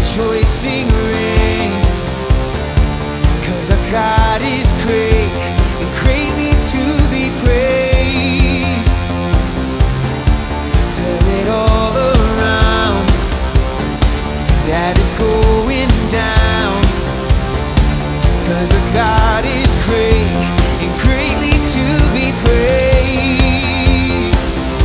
rejoicing reigns, 'cause our God is great and greatly to be praised. Tell it all around that it's going down, 'cause our God is great and greatly to be praised.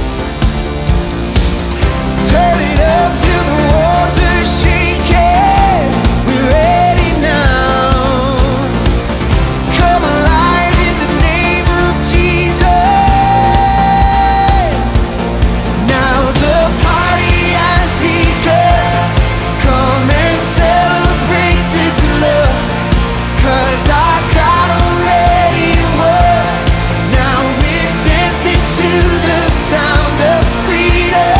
Turn it up till the walls are shaking. We're ready now. Come alive in the name of Jesus. Now the party has begun. Come and celebrate this love, 'cause our God already won. Now we're dancing to the sound of freedom.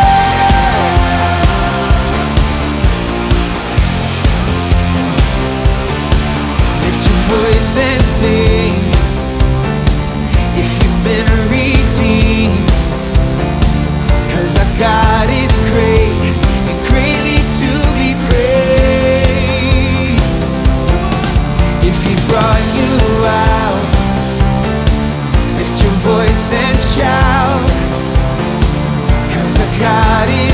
Lift your voice and sing if you've been redeemed, 'cause our God is great and greatly to be praised. If He brought you out, lift your voice and shout, 'cause our God is